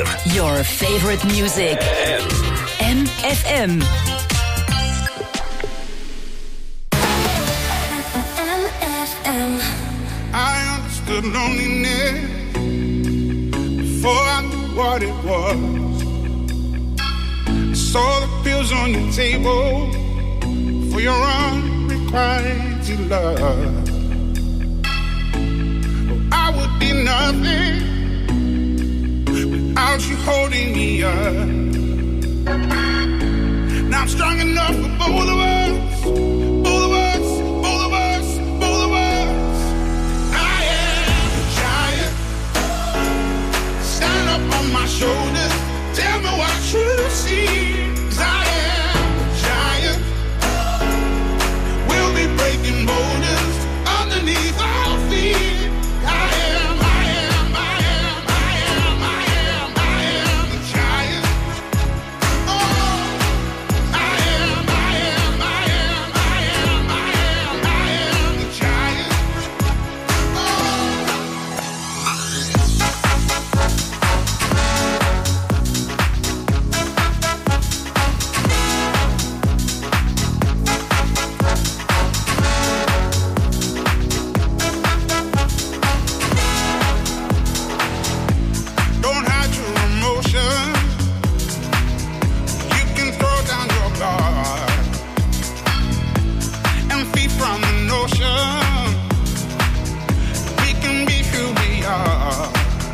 4. Your favorite music. MFM. I understood loneliness before I knew what it was. I saw the pills on your table for your unrequited love. Oh, I would be nothing without you holding me up. Now I'm strong enough for both of us. Both of us, both of us, both of us. I am a giant. Stand up on my shoulders. Tell me what you see. 'Cause I am a giant. We'll be breaking boulders underneath our feet. I am, I am, I am, I am, I am, I am a giant. Oh, I am, I am, I am, I am, I am, I am a giant. Don't hide your emotions. You can throw down your guard and feed from the notion. We can be who we are.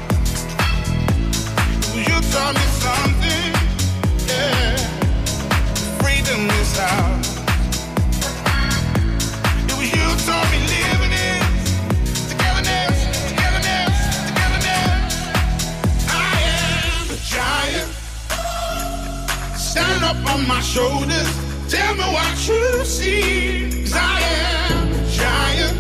You taught me something, yeah. Freedom is out. It was you taught me living it. Togetherness, togetherness, togetherness. I am a giant. Stand up on my shoulders. Tell me what you see. 'Cause I am a giant.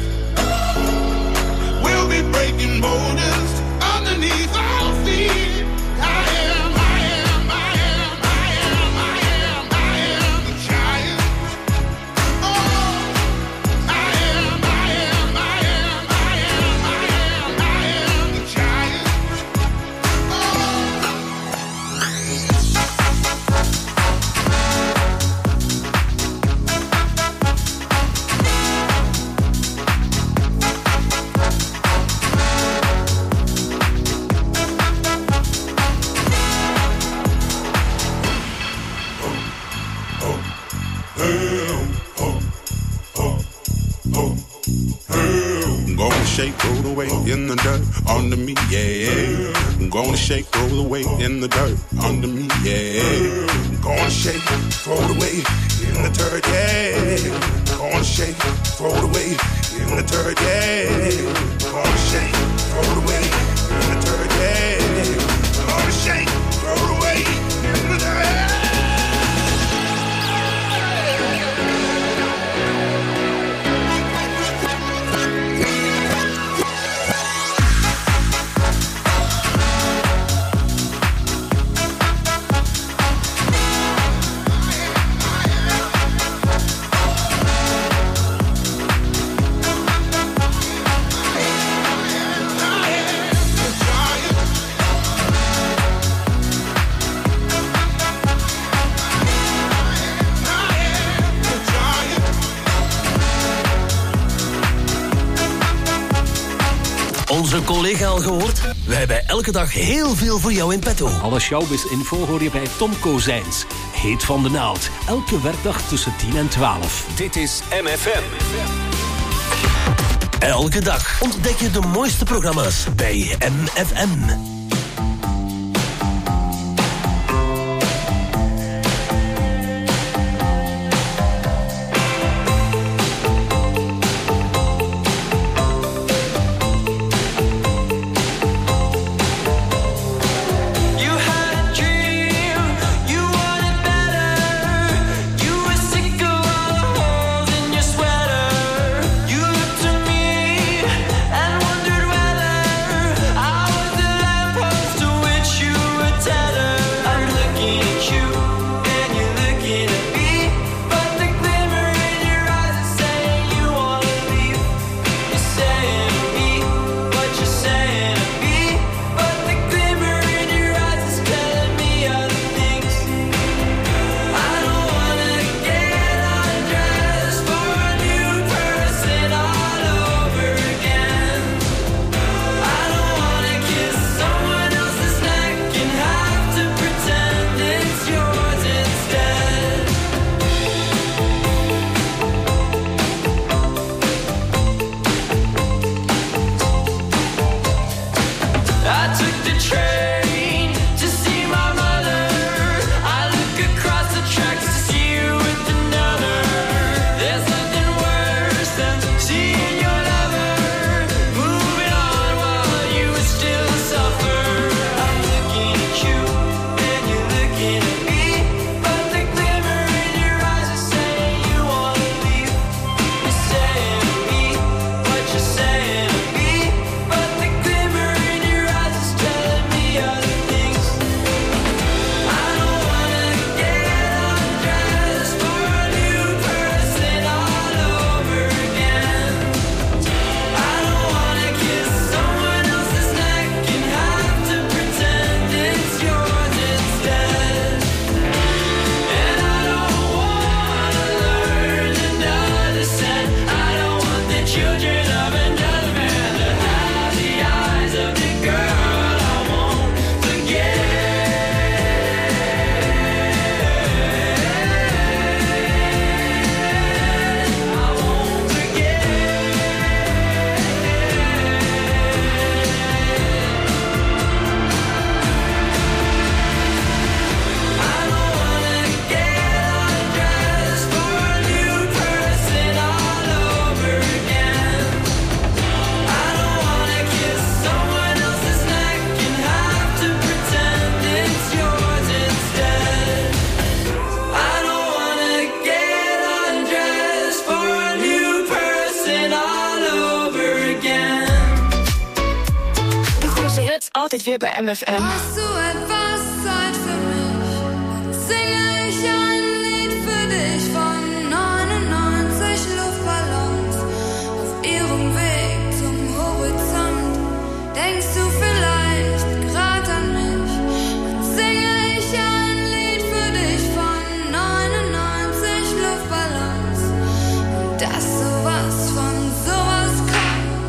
We'll be breaking boulders underneath our feet. I am, I am, I am, I am, I am, I am a giant. Oh, I am, I am, I am, I am, I am, I am a giant. I'm gonna shake, roll the weight in the dirt under me, yeah. I'm gonna shake, roll the weight in the dirt under me, yeah. I'm gonna shake, throw the weight in the dirt, yeah. I'm gonna shake, throw the weight in the dirt, yeah. I'm gonna shake, throw the weight in the dirt, yeah. I'm gonna shake, throw the weight in the dirt. Onze collega al gehoord? We hebben elke dag heel veel voor jou in petto. Alle showbiz-info hoor je bij Tom Kozijns. Heet van de naald. Elke werkdag tussen 10 en 12. Dit is MFM. Elke dag ontdek je de mooiste programma's bij MFM. You looked at me and wondered whether I was the lamp startet wir bei MFM. Hast du etwas Zeit für mich? Singe ich ein Lied für dich von 99 Luftballons auf ihrem Weg zum Horizont. Denkst du vielleicht grad an mich? Dann singe ich ein Lied für dich von 99 Luftballons und dass sowas von sowas kommt.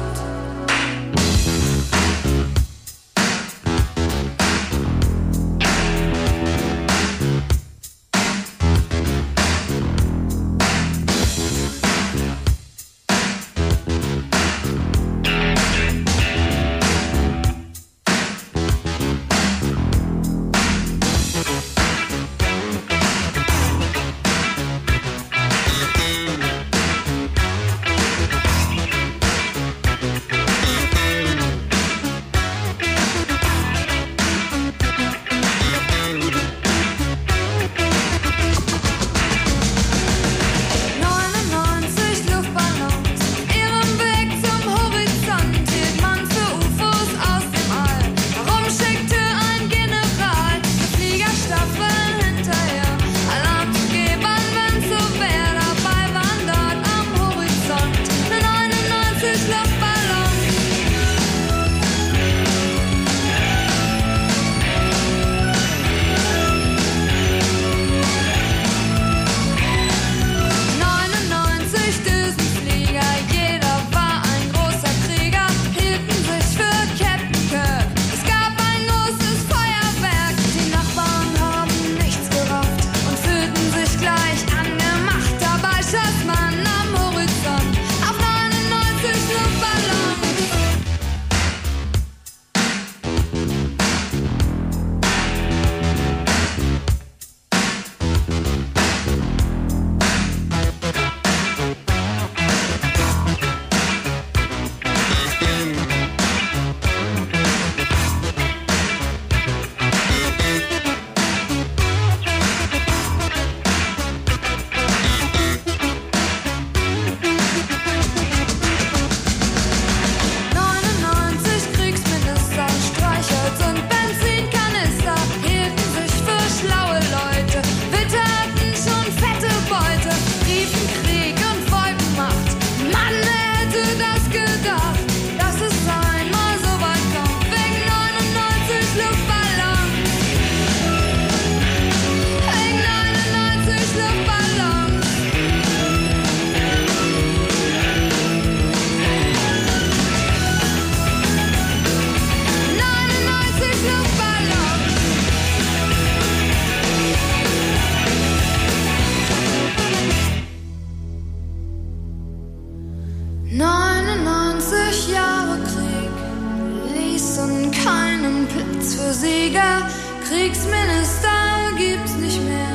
Kriegsminister gibt's nicht mehr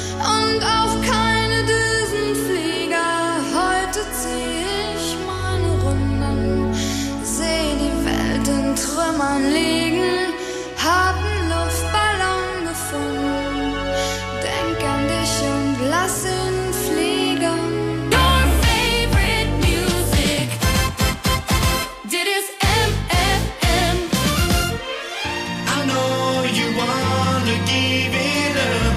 und auch keine Düsenflieger. Heute zieh ich meine Runden, seh die Welt in Trümmern liegen, hab 'n Luftballon gefunden, denk an dich und lass ihn fliegen. Your favorite music, dit is MFM. I know you wanna give it up.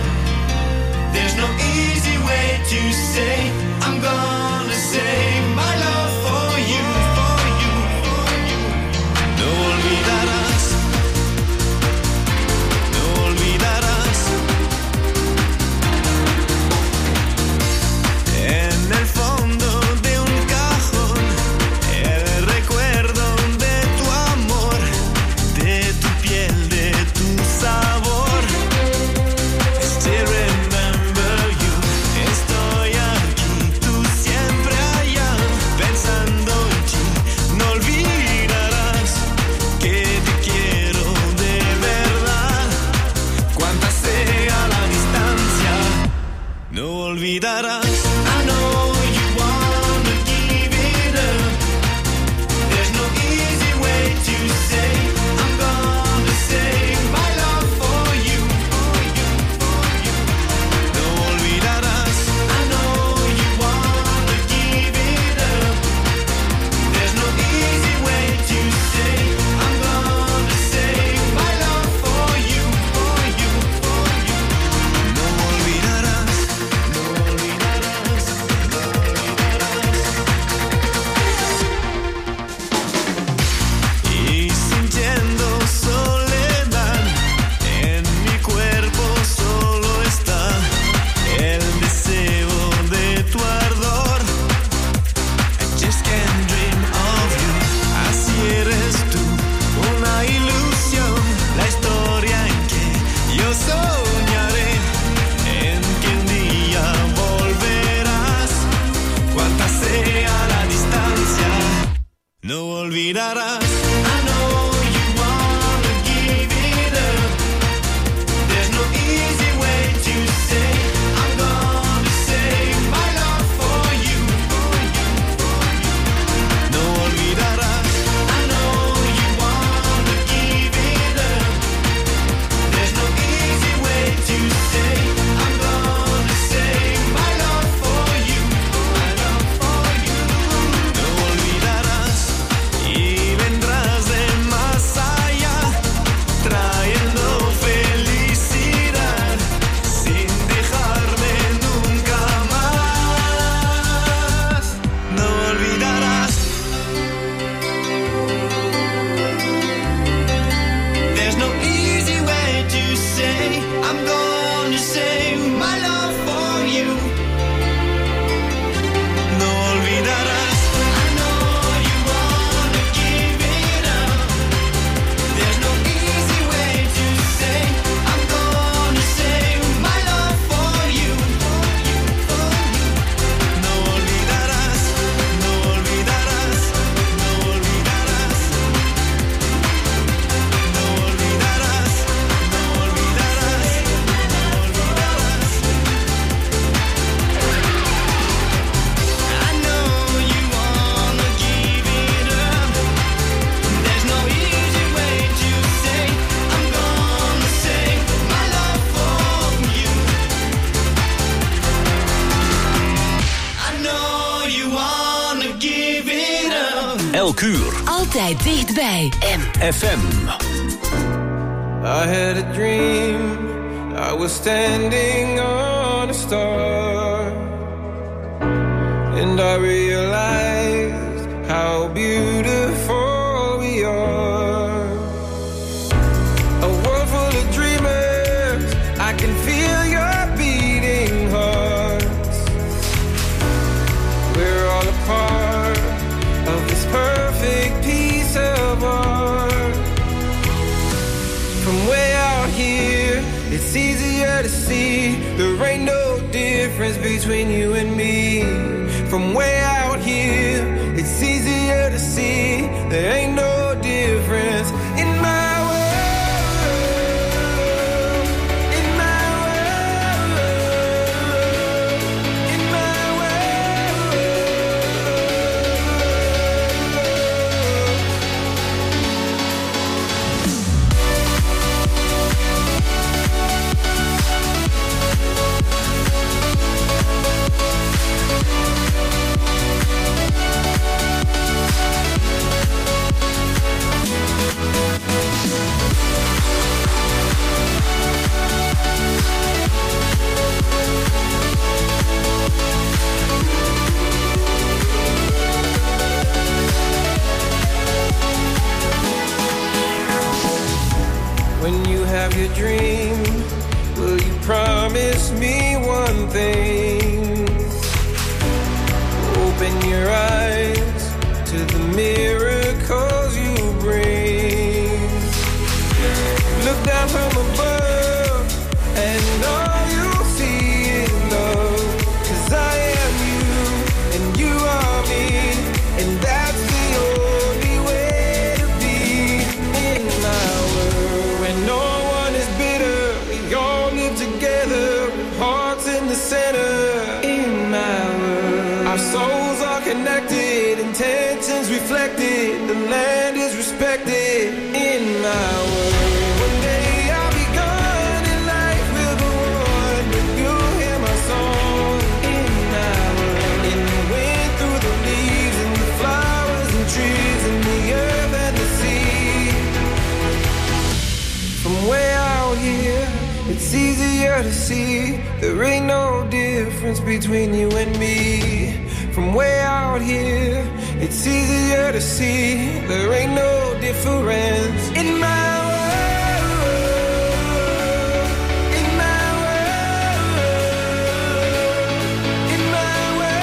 olvidarás. I know you wanna give it up. There's no easy way to say I'm gonna save my love for you. No olvidarás. I know you wanna give it up. There's no easy way to say I'm gonna save my love for you. My love for you. No olvidarás y vendrás de más allá, trayendo felicidad sin dejarme nunca más. No olvidarás. There's no easy way to say I'm gonna save my love for you. No olvidarás. I know you wanna give it up. There's no easy way to say I'm gonna save my love for you. No olvidarás. No olvidarás. No olvidarás. No olvidarás. No olvidarás. I know you wanna give it up. There's no easy way to say I'm gonna save my love for you. I know you wanna give it up. Elk uur. Altijd dichtbij. FM. I had a dream, I was standing on a star, and I realized how beautiful we are. A world full of dreamers, I can feel your beating hearts. We're all a part of this perfect piece of art. From way out here, it's easier to see there ain't no difference between you and me. From way out here, it's easier to see there ain't no difference in my world. In my world. In my world. When you have your dream, will you promise me one thing? Open your eyes to the miracles you bring. Look down from above and all you'll see is love. 'Cause I am you and you are me, and that's the only way to be in my world. When no one is bitter, we all live together, hearts in the center. In my world, our souls are connected, intentions reflected, the land is respected. In my world, one day I'll be gone and life will go on, but you'll hear my song. In my world, in the wind, through the leaves and the flowers and trees and the earth and the sea. From way out here, it's easier to see there ain't no difference between you and me. From way out here, it's easier to see there ain't no difference in my world. In my world. In my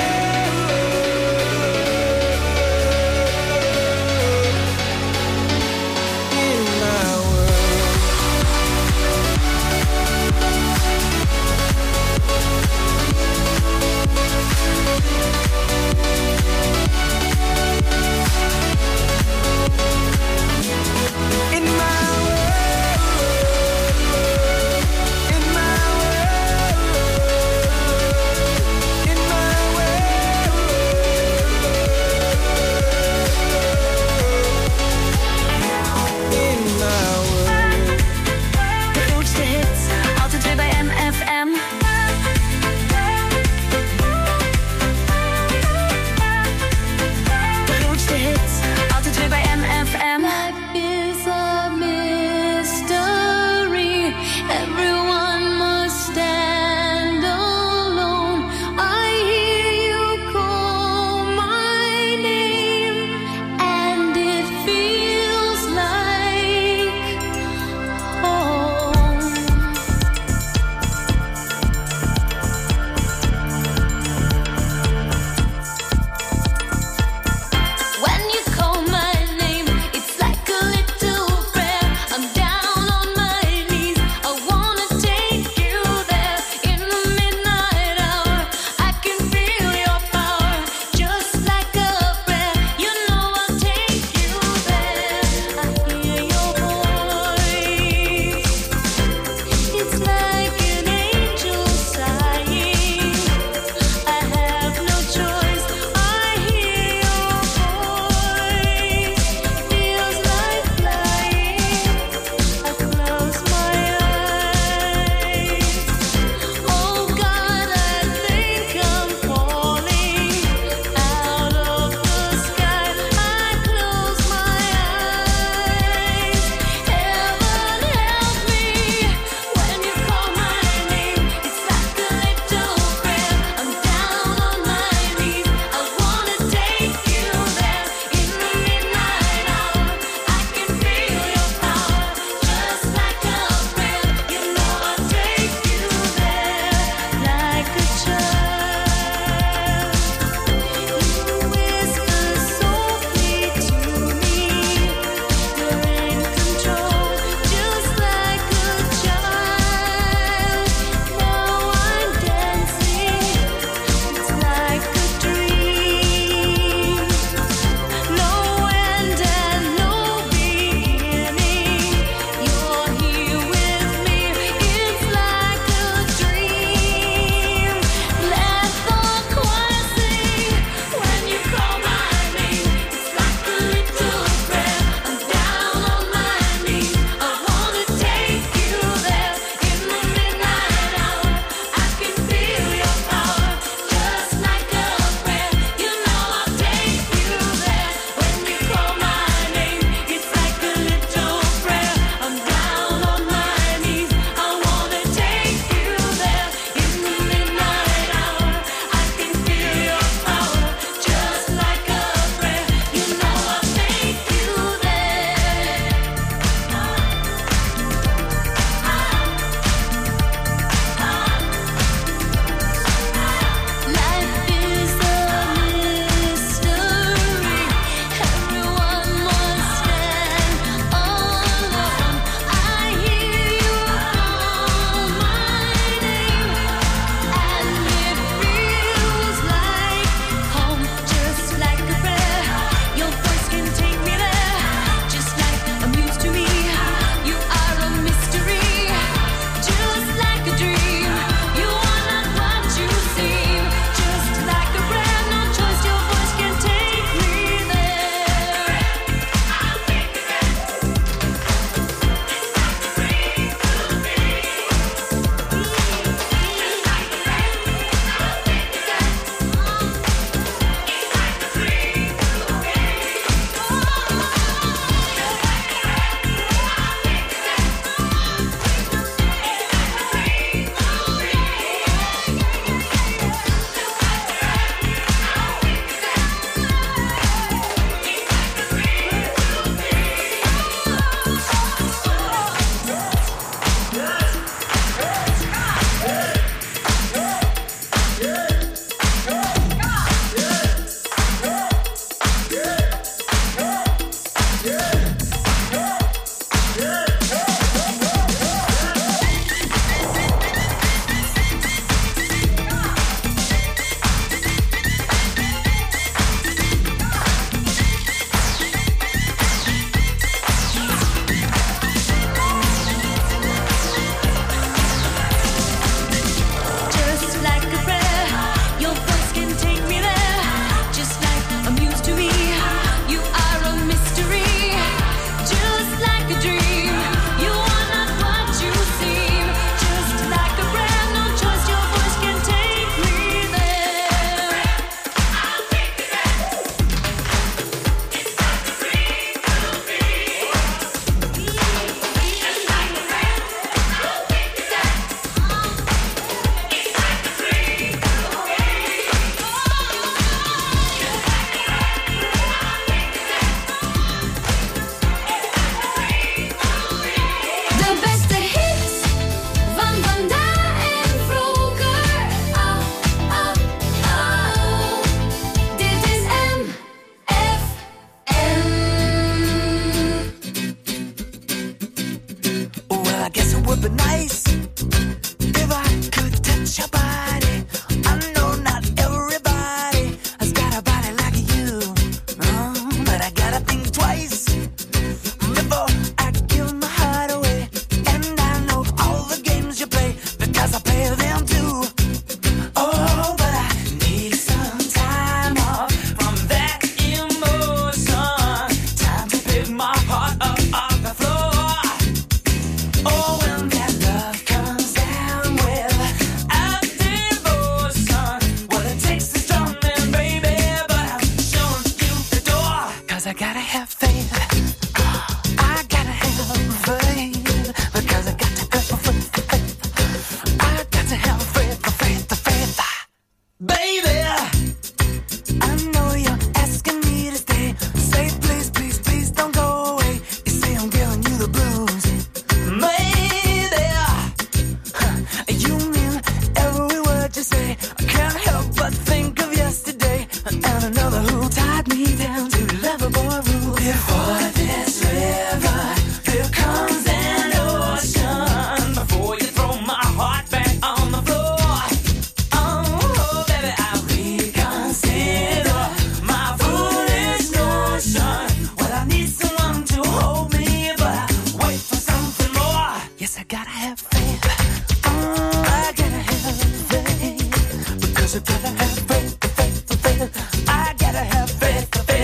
world. In my world. 'Cause I gotta have faith. I gotta have faith. Because I got to have faith. I got to have faith. Baby, I know you're asking me to stay. Say please, please, please don't go away. You say I'm giving you the blues. Maybe you mean every word you say. I can't help but think of yesterday and another who tied me down to Loverboy rules. Before this river, here comes an ocean. Before you throw my heart back on the floor. Oh, baby, I'll reconsider my foolish notion. Well, I need someone to hold me, but I wait for something more. Yes, I gotta have faith. I gotta have faith. Because I gotta have faith. I gotta have faith.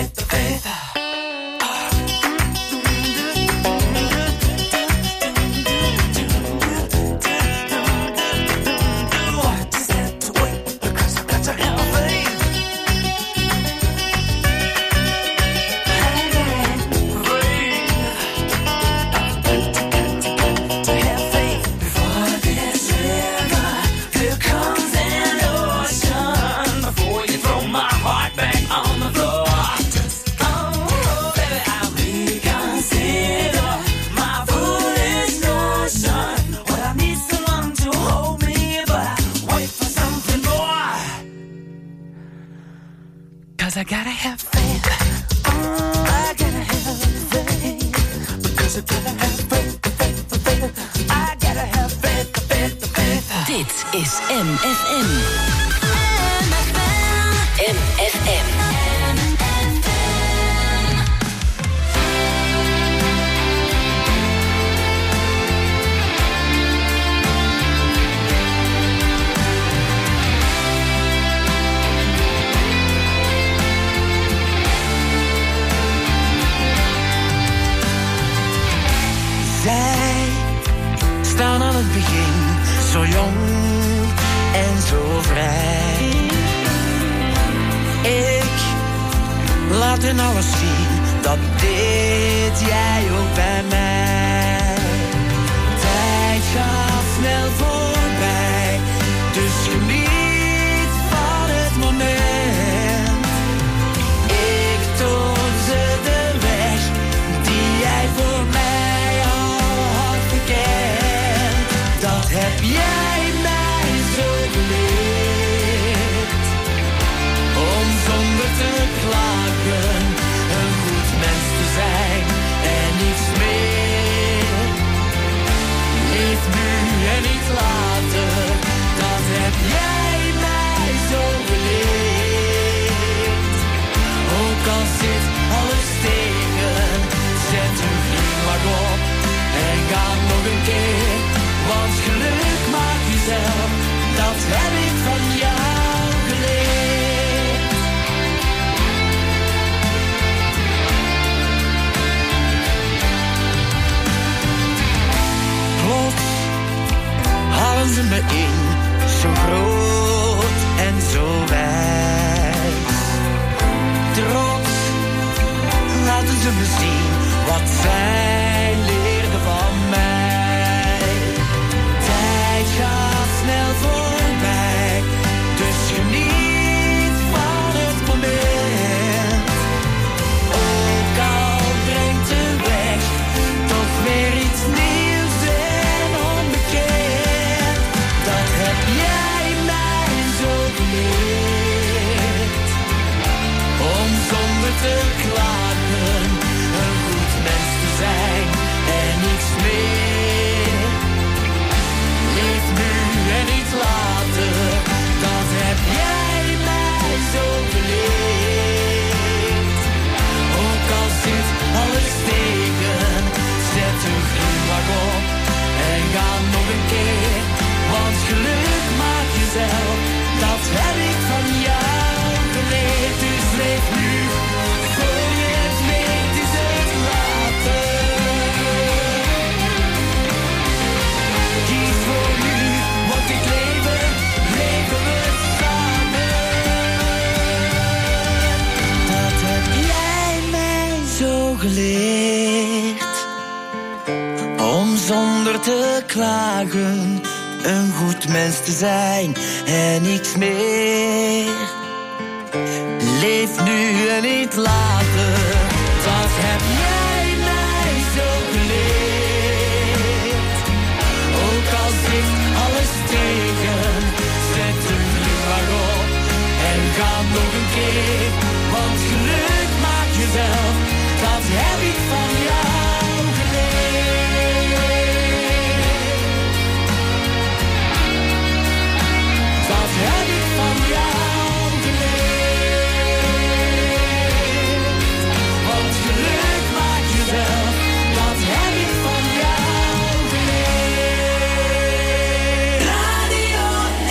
Just have to wait, because I got to have faith. I gotta have faith. Before this river, here comes an ocean. Before you throw my heart back on the floor. Oh, baby, I'll reconsider my foolish notion. Well, I need someone to hold me, but I wait for something more. 'Cause I gotta have faith. I gotta have faith. Because I gotta have faith. I gotta have faith. Dit is MFM. MFM. Zij staan aan het begin, zo jong en zo vrij. Ik laat hun alles zien, dat deed jij ook bij mij. Tijd gaat snel voorbij, dus geniet van het moment. Ik toon ze de weg die jij voor mij al had gekend. Dat heb jij mij zo geleerd. Om zonder te klagen een goed mens te zijn en niets meer. Leef nu en niet later, dat heb jij mij zo geleerd. Ook al zit alles tegen, zet een glimlach op en ga nog een keer. Want geluk maak jezelf, dat heb ik van jou geleerd. Plots halen ze me in, zo groot en zo wijs. Trots laten ze me zien wat zij leerden van mij. Tijd gaat snel voorbij, dus geniet van het moment. Ook al brengt de weg toch weer iets nieuws en onbekend. Dat heb jij mij zo geleerd. Om zonder te klagen een goed mens te zijn. geleerd om zonder te klagen een goed mens te zijn en niks meer. Leef nu en niet later, dat heb jij mij zo geleerd. Ook al zit alles tegen, zet de brug maar op en ga nog een keer. Want geluk maak jezelf, dat heb ik van jou geleerd. Dat heb ik van jou geleerd. Want geluk maak jezelf, dat heb ik van jou geleerd. Radio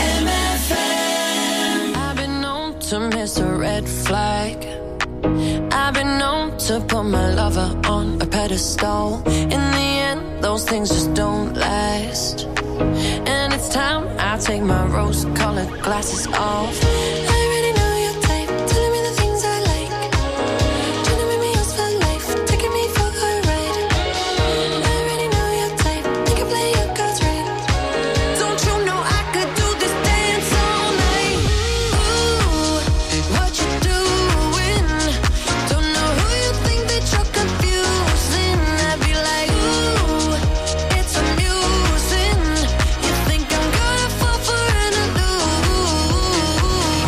MFM. I've been known to miss a red flag. I've been known to put my lover on a pedestal. In the end, those things just don't last. And it's time I take my rose-colored glasses off. I already know your type, telling me the things I like. Trying to make me yours for life, taking me for a ride. I already know your type, you can play your cards right. Don't you know I could do this dance all night? Ooh, what you doing? Don't know who you think that you're confusing. I'd be like, ooh, it's amusing. You think I'm gonna fall for an illusion?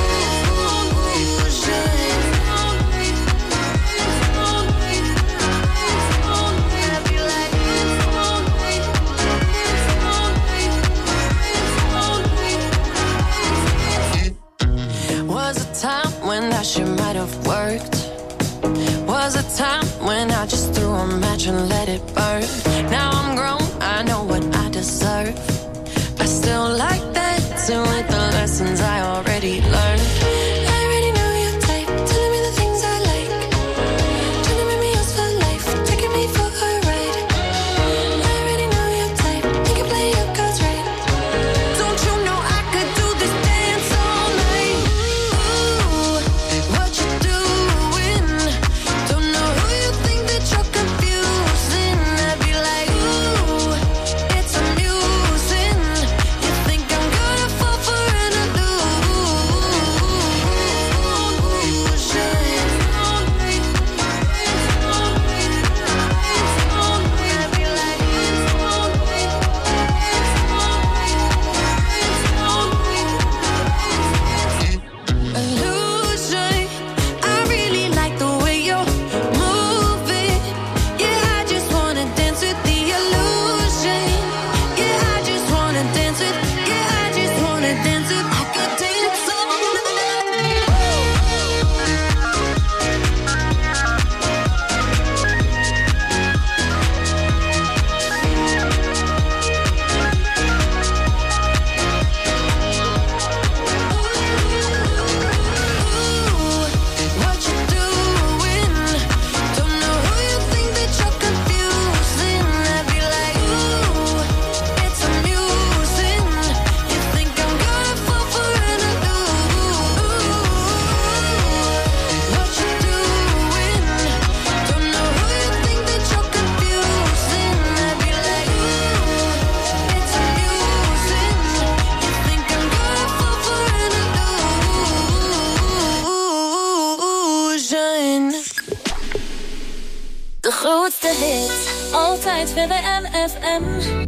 I'd be like, was a time when that shit might have worked. Was a time when I just threw a match and let it burn. Now I'm grown, I know what I deserve. I still like dancing with the lessons I already learned. I already know your type, telling me the things I like. Trying to make me yours for life, taking me for a ride. I already know your type, you can play your cards right. Don't you know I could do this dance all night? Ooh, what you doing? Don't know who you think that you're confusing. I'd be like, ooh, it's amusing. You think I'm gonna fall for an illusion. I really like the way you're moving. Yeah, I just wanna dance with the illusion. Yeah, I just wanna dance with. Yeah, I just wanna dance with. I could dance all what you doing? Don't know who you think that you're confusing. I'd be like, ooh, it's amusing. You think I'm gonna fall for an illusion? What you doing? Don't know who you think that you're confusing. I'd be like, ooh, it's amusing. You think I'm gonna fall for an illusion? De grootste hits, altijd bij de MFM.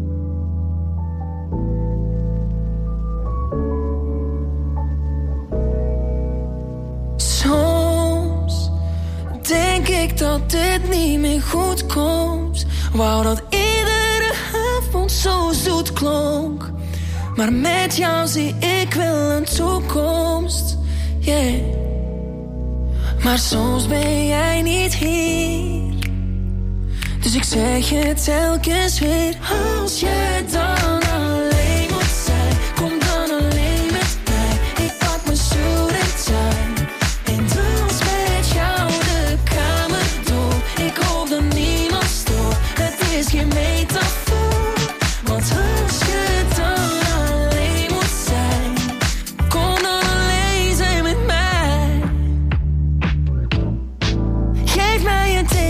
Soms denk ik dat dit niet meer goed komt. Wou dat iedere avond zo zoet klonk. Maar met jou zie ik wel een toekomst. Yeah. Maar soms ben jij niet hier. Dus ik zeg je telkens weer. Als je dan alleen moet zijn, kom dan alleen met mij. Ik pak mijn suit en tie en dans met jou de kamer door. Ik hoop dat niemand stoort, het is geen metafoor. Want als je dan alleen moet zijn, kom dan alleen zijn met mij. Geef mij een teken.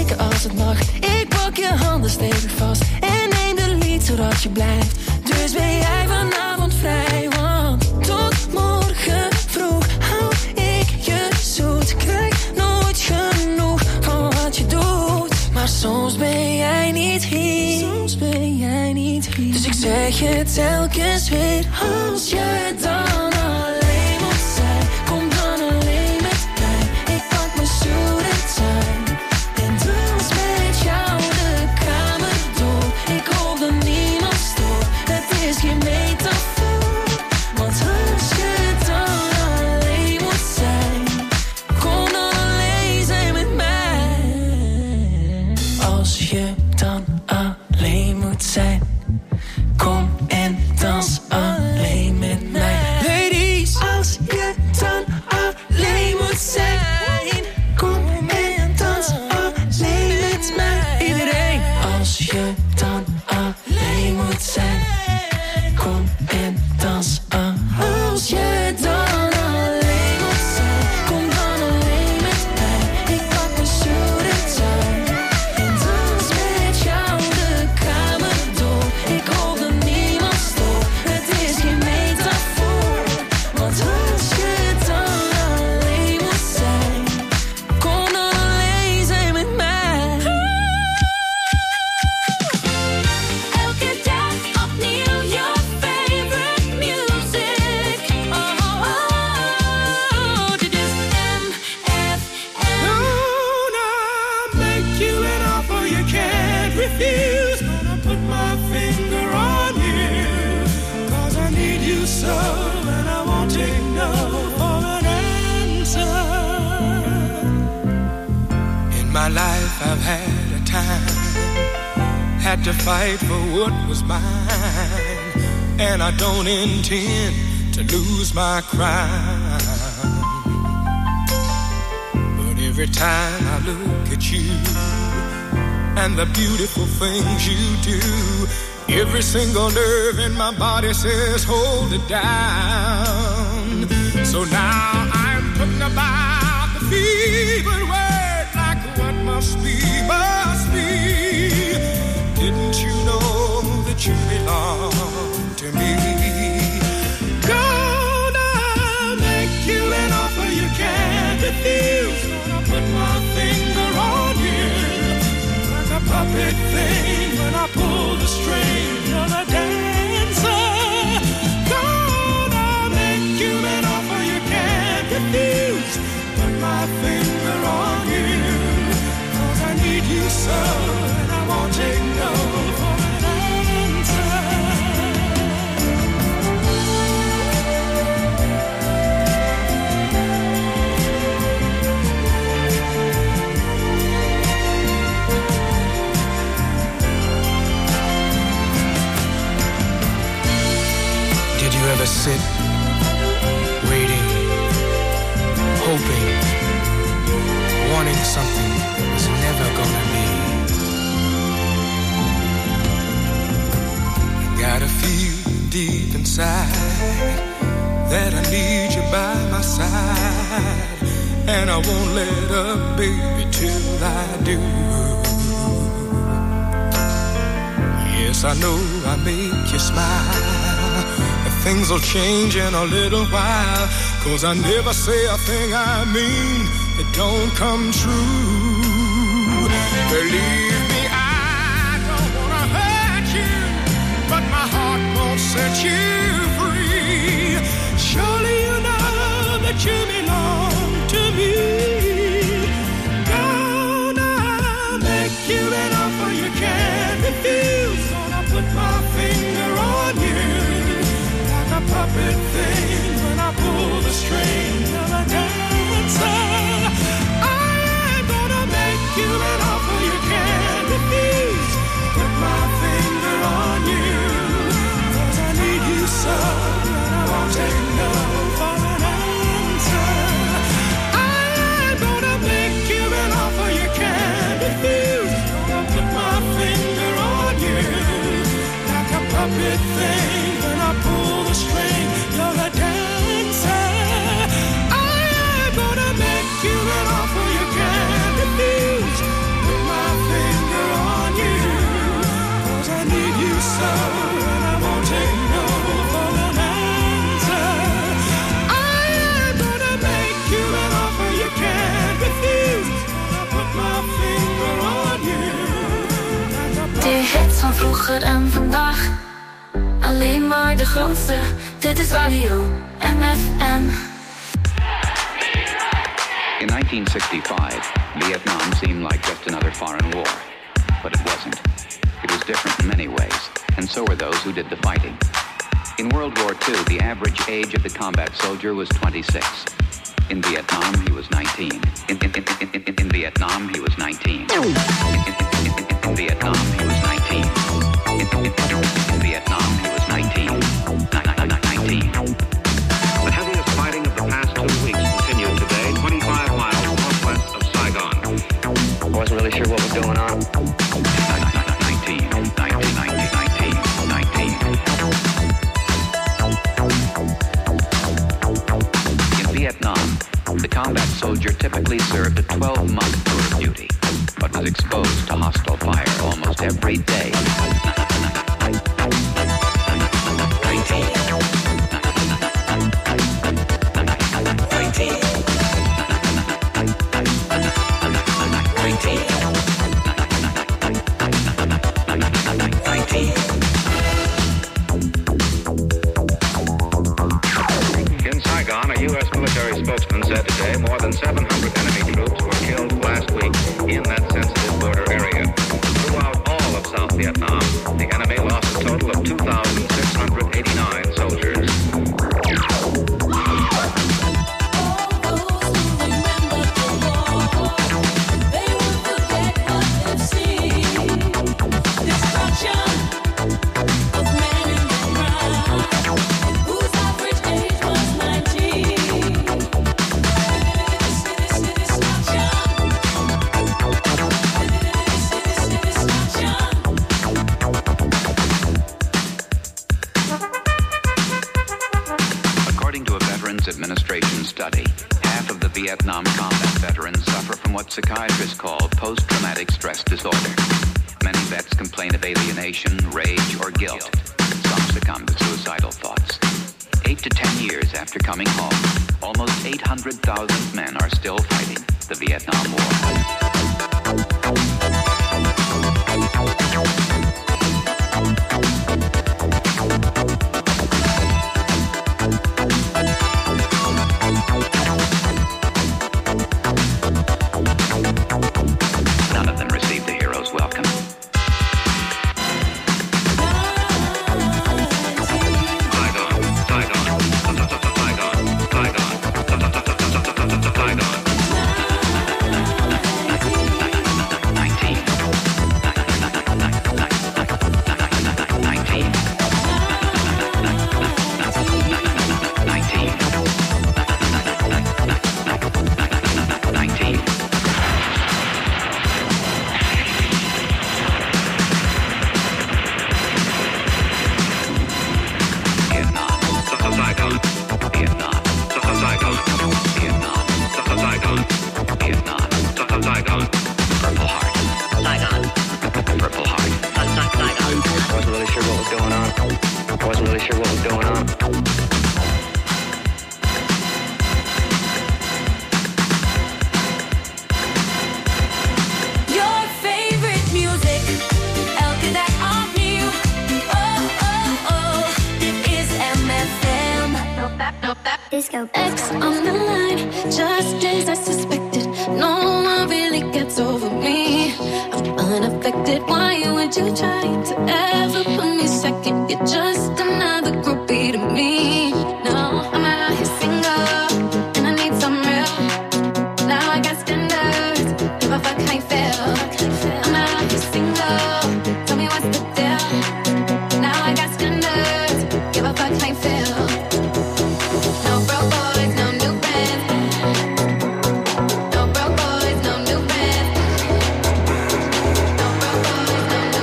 kijken als het mag. Ik pak je handen stevig vast en neem de lead zodat je blijft. Dus ben jij vanavond vrij, want tot morgen vroeg hou ik je zoet. Krijg nooit genoeg van wat je doet, maar soms ben jij niet hier. Soms ben jij niet hier. Dus ik zeg je telkens weer, als je dan alleen moet zijn, kom dan alleen met mij. Ik pak mijn suit en tie en dans met jou de kamer door. Ik hoop dat niemand stoort, het is geen metafoor. Want als je dan alleen moet zijn, kom dan alleen zijn met mij. Als je dan alleen moet zijn, kom en dans alleen met mij. Ladies, als je dan alleen moet zijn, kom en dans alleen met mij. Iedereen, als je dan alleen moet zijn, kom en dans als je dan alleen moet zijn, kom dan alleen met mij. Ik pak mijn suit en tie en dans met jou de kamer door. Ik hoop dat niemand stoort, het is geen metafoor. Want als je dan alleen moet zijn, kom dan alleen zijn met mij. Elke dag opnieuw your favorite music. Oh, oh, oh, dit is MFM. Gonna make you an offer you can't refuse. Gonna put my finger on you, 'cause I need you so, and I won't take no for an answer. In my life I've had a time, had to fight for what was mine, and I don't intend to lose my crown. But every time I look at you and the beautiful things you do, every single nerve in my body says hold it down. So now I'm putting about the fevered word, like what must be, must be. Didn't you know that you belong to me? Gonna make you an offer you can't refuse. Gonna put my finger on you, like a puppet thing when I pull the string. You're the dancer. Gonna make you an offer you can't refuse. Put my finger on you, 'cause I need you so, and I won't take no for an answer. Did you ever sit waiting, hoping, wanting something that was never gonna be? Gotta feel deep inside that I need you by my side, and I won't let up, baby, till I do. Yes, I know I make you smile, but things will change in a little while, 'cause I never say a thing I mean that don't come true. Believe me, I don't wanna hurt you, but my heart won't set you free. Surely you know that you belong to me. Gonna make you an offer you can't refuse. Gonna put my finger on you, like a puppet thing when I pull the string of a dancer. I'm gonna make you an offer you can't refuse. Put my finger on you, 'cause I need you so, and I won't take no for an answer. I'm gonna make you an offer you can't refuse. Gonna put my finger on you, like a puppet thing when I pull the string. You're a dancer. I'm gonna make you an offer you can't refuse. Put my vroeger en vandaag. Alleen maar de grootste, dit is Radio MFM. In 1965, Vietnam seemed like just another foreign war. But it wasn't. It was different in many ways, and so were those who did the fighting. In World War II, the average age of the combat soldier was 26. In Vietnam, he was 19. In Vietnam, he was 19. In Vietnam, he was 19. In Vietnam, he was 19. 19. The heaviest fighting of the past 2 weeks continued today, 25 miles northwest of Saigon. I wasn't really sure what was going on. 19. In Vietnam, the combat soldier typically served a 12-month tour of duty, but was exposed to hostile fire almost every day. 19. In Saigon, a U.S. military spokesman said today more than 700 enemy troops were killed last week in that sensitive border area. Throughout all of South Vietnam, the enemy lost a total of 2,689 soldiers. Administration study, half of the Vietnam combat veterans suffer from what psychiatrists call post-traumatic stress disorder. Many vets complain of alienation, rage, or guilt. Some succumb to suicidal thoughts. 8 to 10 years after coming home, almost 800,000 men are still fighting the Vietnam War. None of them received the hero's welcome. Disco. X on the line, just as I suspected. No one really gets over me. I'm unaffected. Why would you try to ever put me second? You're just another groupie to me. No, I'm out here single, and I need some real. Now I got standards. Give a fuck how you feel. I'm out here single. Tell me what's the deal. Now I got standards. Give a fuck how you feel.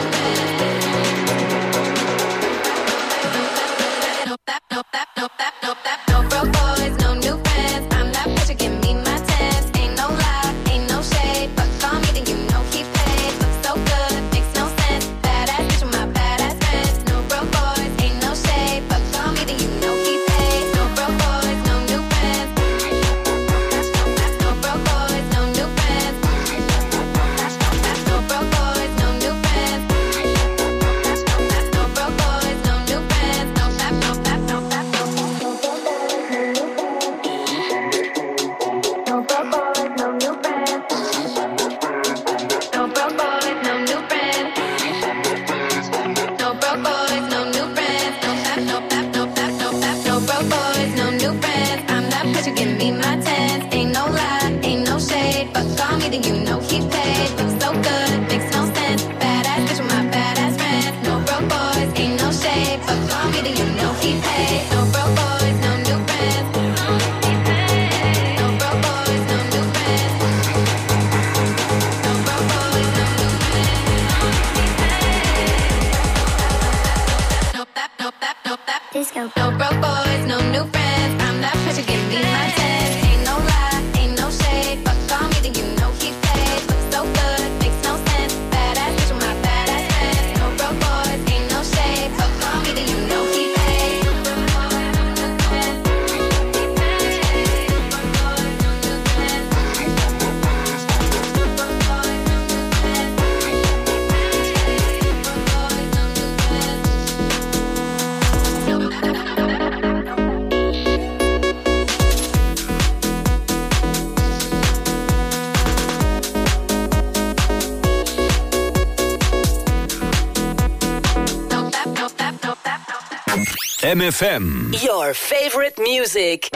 No. disco. No broke boys, no new friends. I'm that pressure, give me my 10. Ain't no lie, ain't no shade. Fuck on me, then you know he paid. Looks so good, makes no sense. Badass bitch with my badass friends. No broke boys, ain't no shade. Fuck on me, then you know he paid. MFM. Your favorite music.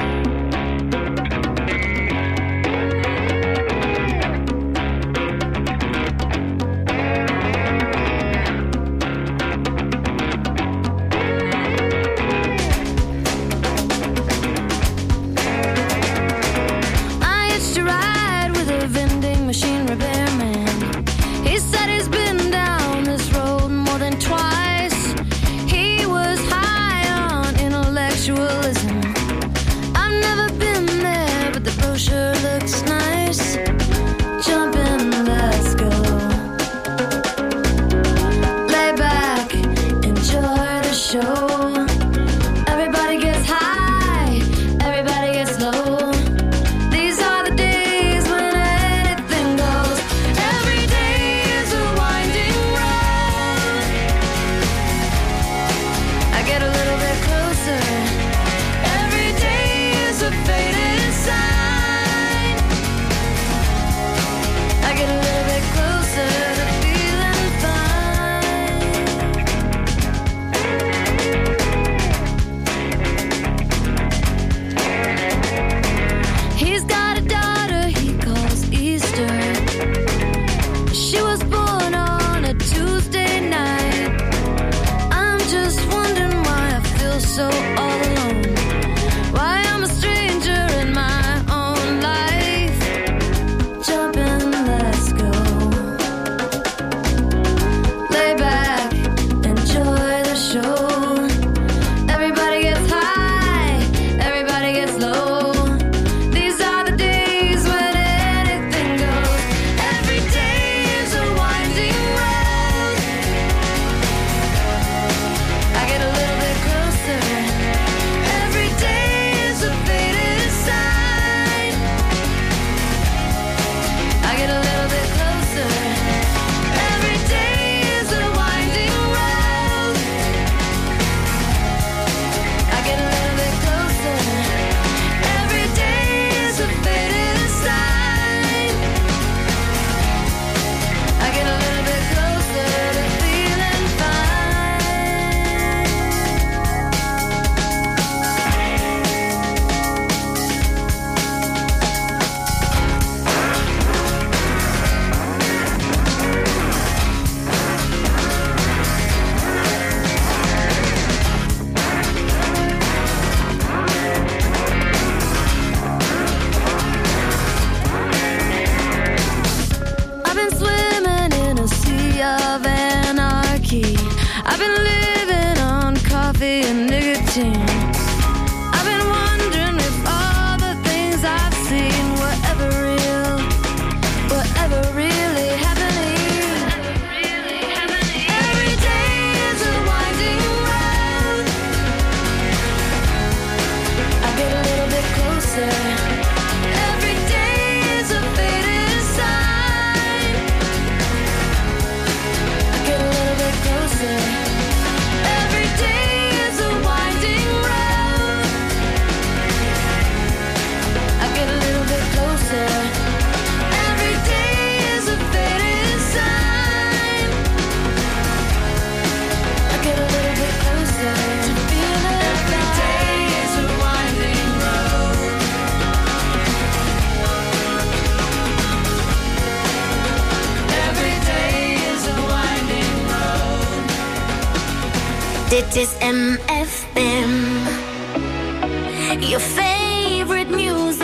I used to ride with a vending machine repairman. He said he's been down this road more than twice. He was high on intellectualism. I've never been there, but the brochure looks nice. Jump in, let's go. Lay back, enjoy the show. Everybody gets high, everybody gets low. These are the days when anything goes. Every day is a winding road. I get a little bit closer. Every day is a faded sign. I get a little bit closer to feeling fine. He's got a daughter he calls Easter. She was born on a Tuesday night. I'm just wondering why I feel so all alone. Why I'm a stranger in my own life. Jump in, let's go. Lay back, enjoy the show. Everybody gets high, everybody gets low. These are the days when anything goes. Every day is a winding road. I get a little bit closer. Every day is a faded sign. I get a little bit closer. Every day is a winding road. I get a little bit closer. Every day is a faded sign. I get a little bit closer to feeling I've been swimming in a sea of anarchy. I've been living on coffee and nicotine. I've been wondering if all the things I've seen were ever real, were ever really happening. Every day is a winding road. I get a little bit closer. Every day is a faded sign. I get a little bit closer. Every day is a winding road. I get a little bit closer. Every day is a faded sign. I get a little bit closer to feeling. Every day is a winding road. Every day is a winding road. Dit is MFM. Your favorite music.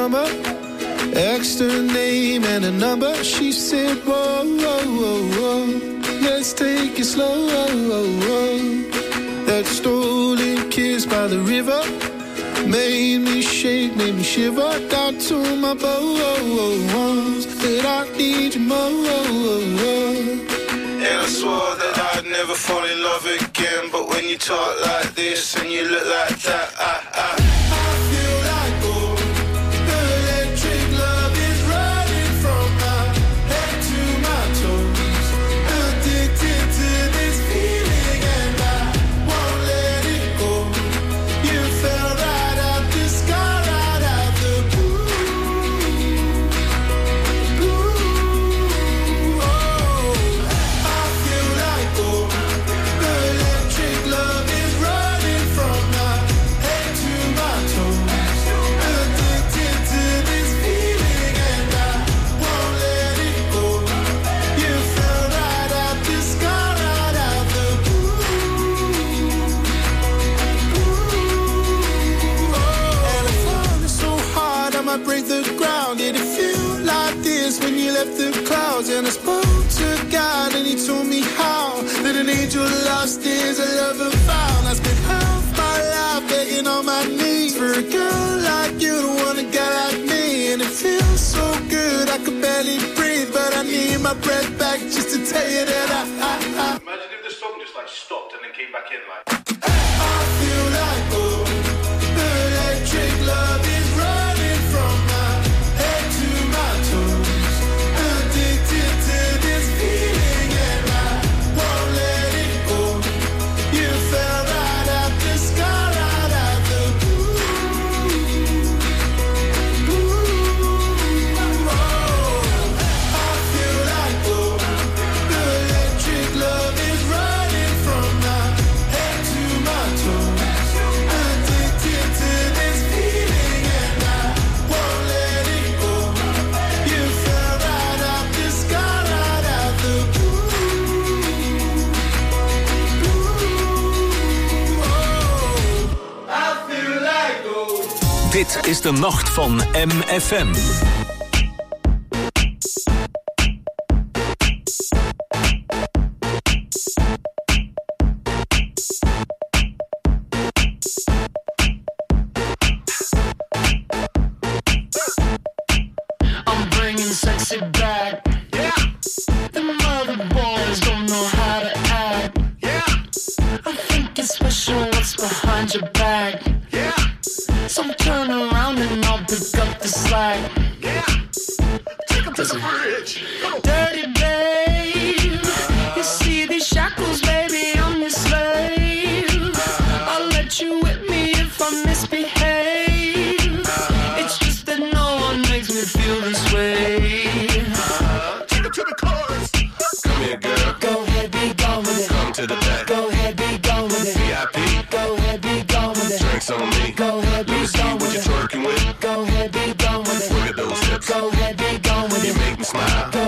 summer, asked her name and a number. She said, whoa, whoa, whoa, whoa, let's take it slow. That stolen kiss by the river made me shake, made me shiver. Down to my bones that I need you more. And I swore that I'd never fall in love again. But when you talk like this and you look like that, I feel like gold. The electric love is running from my head to my toes. Addicted to this feeling and I won't let it go. You fell right out the sky, right out the blue. I feel like gold. The electric love is running from my head to my toes. Addicted to this feeling and I won't let it go. You fell right out the sky, right out the blue. And I'm falling so hard I might break the ground. Did it feel like this when you left the clouds? And I spoke to God and he told me how that an angel lost is a lover found. I spent half my life begging on my knees for a girl like you to want a guy like me. And it feels so good I could barely breathe, but I need my breath back just to tell you that I Imagine if the song just like stopped and then came back in like. I feel like gold. The electric love is running from my head to my toes. Addicted to this feeling and I won't let it go. You fell right out the sky, right out the blue. I feel like gold. The electric love is running from my head to my toes. Addicted to this feeling and I won't let it go. You fell right out the sky, right out the blue. I feel like gold. Dit is de nacht van MFM. I'm bringing sexy back. Yeah. The mother boys don't know how to act. Yeah. I think it's special what's behind your back. Yeah. So turn around and I'll pick up the slack. Yeah. Take him to the bridge. Dirty babe. You see these shackles, baby, I'm your slave. I'll let you whip me if I misbehave. It's just that no one makes me feel this way. Take it to the chorus. Come here, girl. Go ahead, be gone with it. Come to the back. Go ahead, be gone with it. VIP. Go ahead, be gone with it. Drinks on me. Go ahead, be Let me see gone what with you're it. twerking with. Go ahead, be gone with it. Look at those hips. Go ahead, be gone with You it. make me smile. Go